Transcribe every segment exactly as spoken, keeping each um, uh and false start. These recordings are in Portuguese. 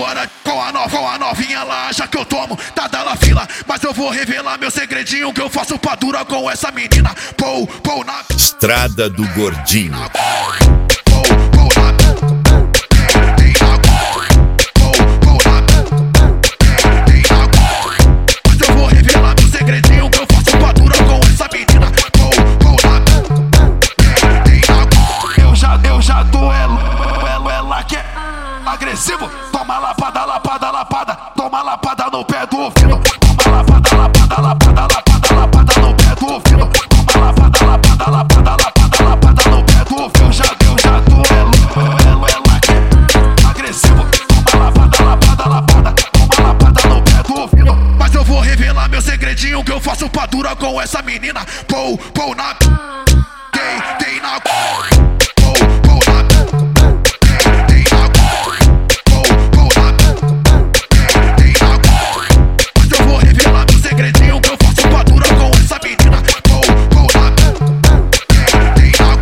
hora com a, no, com a novinha, ela acha que eu tomo, tá dela fila. Mas eu vou revelar meu segredinho, que eu faço pra dura com essa menina. Pou, pou na Estrada do Gordinho. Pou, pou na tem na Pou, pou na tem na Mas eu vou revelar meu segredinho, que eu faço pra dura com essa menina. Pou, pou na tem na Eu já, eu já duelo, ela, ela que é agressivo. Toma lapada, lapada, lapada. Toma lapada no pé do ouvido. Toma lapada, lapada, lapada, lapada, lapada no pé do ouvido. Toma lapada, lapada, lapada, lapada, lapada no pé do ouvido. Eu já, eu já duelo, ela, ela que é agressivo. Toma lapada, lapada, lapada. Toma lapada no pé do ouvido. Mas eu vou revelar meu segredinho, que eu faço pra dura com essa menina. Pou, pou na tem, tem na Pou, pou na tem na Pou, pou na tem na Mas eu vou revelar meu segredinho, que eu faço pra dura com essa menina. Pou, pou na tem na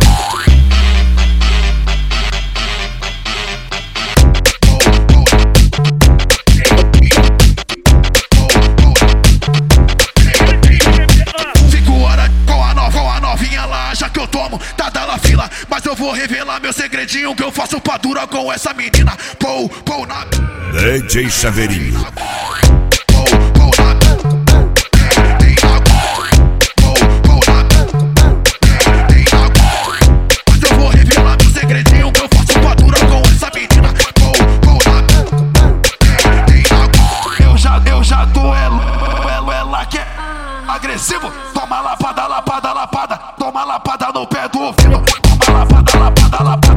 Cinco horas com a nova, com a novinha, ela acha que eu tomo, tá dela fila. Mas eu vou revelar meu segredinho, que eu faço pra dura com essa menina. Pou, pou na D J Chaveirinho. Pou, pou na tem na Pou, pou na tem na Mas eu vou revelar meu segredinho, que eu faço pra dura com essa menina. Pou, pou na tem na Eu já, eu já duelo, ela, ela que é agressivo. Toma lapada, lapada, lapada. Toma lapada no pé do ouvido. Toma lapada, lapada, lapada.